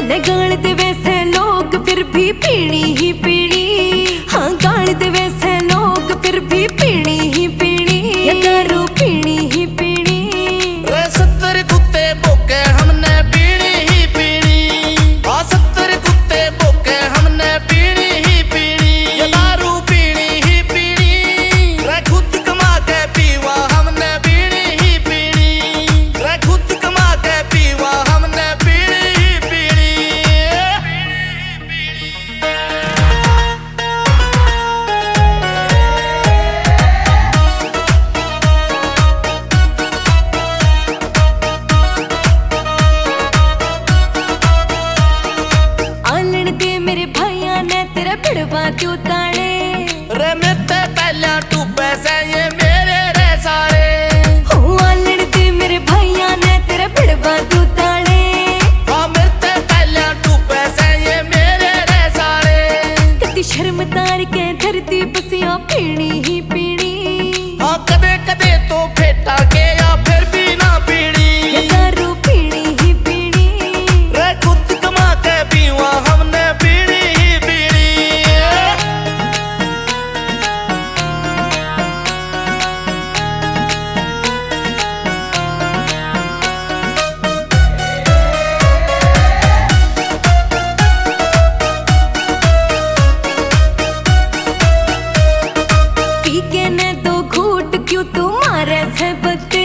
न गाल दे वैसे लोग फिर भी पीनी ही पीनी। हाँ गाल दे वैसे लोग फिर भी पीनी ही पीनी, ये दारू पीनी ही पीनी। रे 70 कुत्ते भूखे हमने पीनी ही पीनी। 70 कुत्ते भूखे हमने पीनी ही पीनी, ये दारू पीनी ही पीनी। रे खुद कमा के पीवा हमने पीनी ही पीनी। रे खुद कमा के पीवा हमने पीनी ही पीनी। आलण दे मेरे भाइया ने तेरा भिड़वा क्यों ताड़े। रे मेरे पहला टूबे से ये मेरे रे सारे। हो आलण दे मेरे भाइया ने तेरा भिड़वा क्यों ताड़े। हाँ मेरे पहला टूबे से ये मेरे रे सारे। कति शर्म तार के धरती बसिया पीनी ही पीनी। हाँ कदे कदे तो फेटा के या फिर भी ना पीनी, ये दारू पीनी ही पीनी। रे खुद कमा के पीवा हमने पीनी ही पीनी। पी के ने दो घूट क्यों तू मारे से बक